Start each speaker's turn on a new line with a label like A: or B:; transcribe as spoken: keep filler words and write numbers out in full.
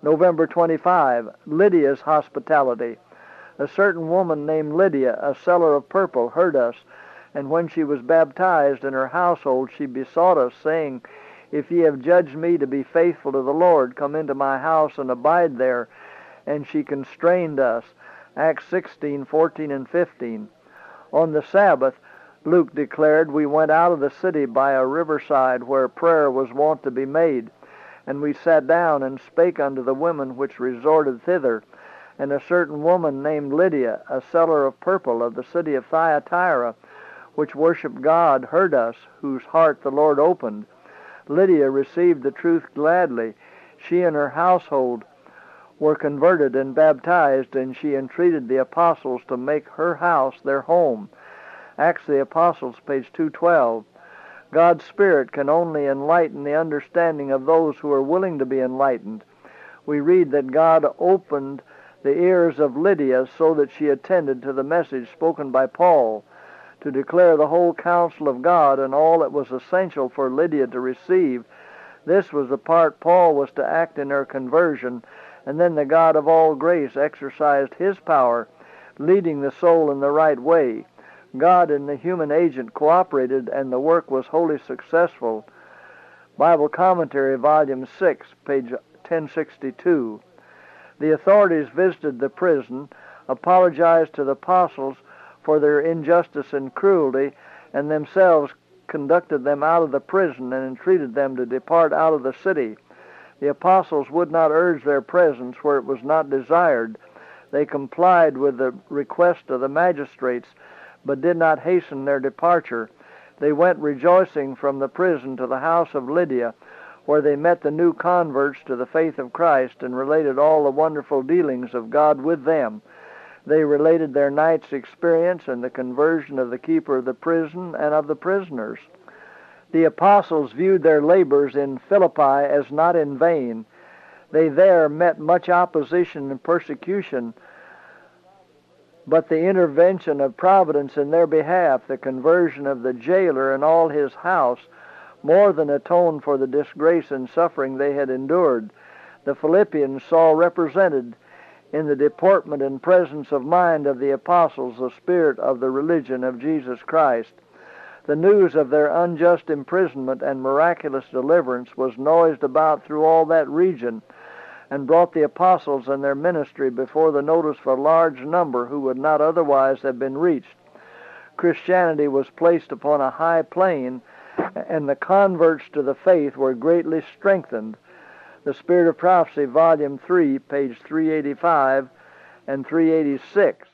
A: November twenty-fifth, Lydia's hospitality. A certain woman named Lydia, a seller of purple, heard us, and when she was baptized in her household, she besought us, saying, If ye have judged me to be faithful to the Lord, come into my house and abide there. And she constrained us. Acts sixteen, fourteen, and fifteen. On the Sabbath, Luke declared, we went out of the city by a riverside where prayer was wont to be made. And we sat down and spake unto the women which resorted thither. And a certain woman named Lydia, a seller of purple of the city of Thyatira, which worshipped God, heard us, whose heart the Lord opened. Lydia received the truth gladly. She and her household were converted and baptized, and she entreated the apostles to make her house their home. Acts of the Apostles, page two twelve. God's Spirit can only enlighten the understanding of those who are willing to be enlightened. We read that God opened the ears of Lydia so that she attended to the message spoken by Paul, to declare the whole counsel of God and all that was essential for Lydia to receive. This was the part Paul was to act in her conversion, and then the God of all grace exercised his power, leading the soul in the right way. God and the human agent cooperated, and the work was wholly successful. Bible Commentary, Volume six, page ten sixty-two. The authorities visited the prison, apologized to the apostles for their injustice and cruelty, and themselves conducted them out of the prison and entreated them to depart out of the city. The apostles would not urge their presence where it was not desired. They complied with the request of the magistrates, but did not hasten their departure. They went rejoicing from the prison to the house of Lydia, where they met the new converts to the faith of Christ and related all the wonderful dealings of God with them. They related their night's experience and the conversion of the keeper of the prison and of the prisoners. The apostles viewed their labors in Philippi as not in vain. They there met much opposition and persecution, but the intervention of providence in their behalf, the conversion of the jailer and all his house, more than atoned for the disgrace and suffering they had endured. The Philippians saw represented in the deportment and presence of mind of the apostles the spirit of the religion of Jesus Christ. The news of their unjust imprisonment and miraculous deliverance was noised about through all that region, and brought the apostles and their ministry before the notice of a large number who would not otherwise have been reached. Christianity was placed upon a high plane, and the converts to the faith were greatly strengthened. The Spirit of Prophecy, Volume three, page three eighty-five and three eighty-six.